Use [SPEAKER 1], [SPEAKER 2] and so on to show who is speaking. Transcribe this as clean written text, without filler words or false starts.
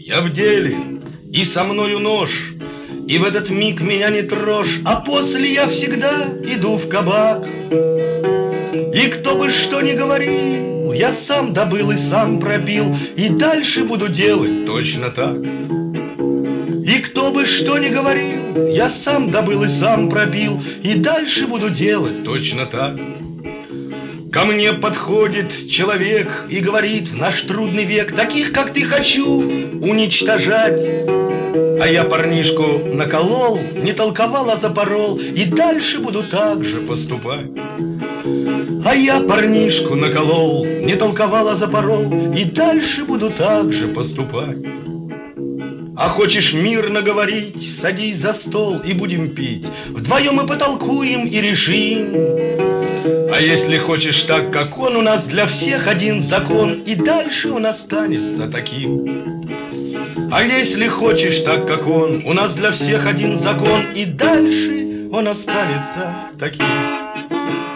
[SPEAKER 1] Я в деле, и со мною нож, и в этот миг меня не трожь, а после я всегда иду в кабак. И кто бы что ни говорил, я сам добыл и сам пропил, и дальше буду делать точно так. И кто бы что ни говорил, я сам добыл и сам пробил, и дальше буду делать точно так. Ко мне подходит человек и говорит: в наш трудный век таких, как ты, хочу уничтожать. А я парнишку наколол, не толковал, а запорол, и дальше буду так же поступать. А я парнишку наколол, не толковал, а запорол, и дальше буду так же поступать. А хочешь мирно говорить, садись за стол и будем пить, вдвоем мы потолкуем и решим. А если хочешь так, как он, у нас для всех один закон, и дальше он останется таким. А если хочешь так, как он, у нас для всех один закон, и дальше он останется таким.